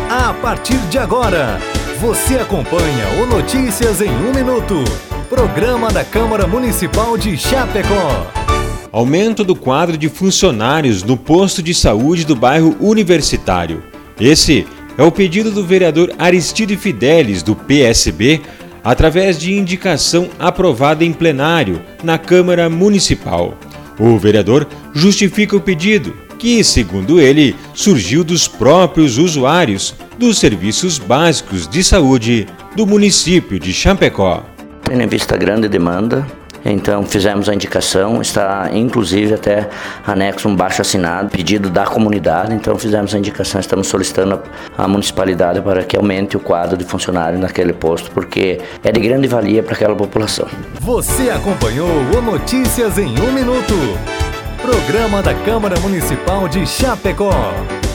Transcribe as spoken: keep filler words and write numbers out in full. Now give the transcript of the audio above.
A partir de agora, você acompanha o Notícias em um Minuto, programa da Câmara Municipal de Chapecó. Aumento do quadro de funcionários no posto de saúde do bairro Universitário. Esse é o pedido do vereador Aristide Fidelis, do P S B, através de indicação aprovada em plenário na Câmara Municipal. O vereador justifica o pedido, que, segundo ele, surgiu dos próprios usuários dos serviços básicos de saúde do município de Chapecó. Tendo em vista a grande demanda, então fizemos a indicação, está inclusive até anexo um baixo assinado, pedido da comunidade, então fizemos a indicação, estamos solicitando à municipalidade para que aumente o quadro de funcionários naquele posto, porque é de grande valia para aquela população. Você acompanhou o Notícias em um Minuto, programa da Câmara Municipal de Chapecó.